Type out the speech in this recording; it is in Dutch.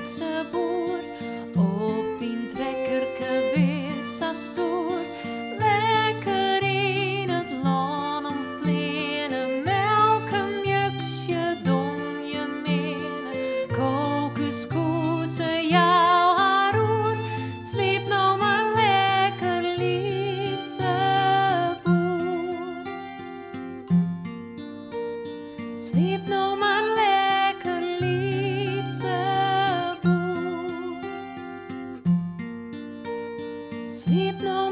lietse boer, op die trekkerke wees zo stoer. Lekker in het land om vleenen, melk een mjuksje, donje menen, kokoskoesen, jouw haroer. Sliep nou maar lekker, lietse boer. Sliep nou maar lekker, lietse boer. Sliep nou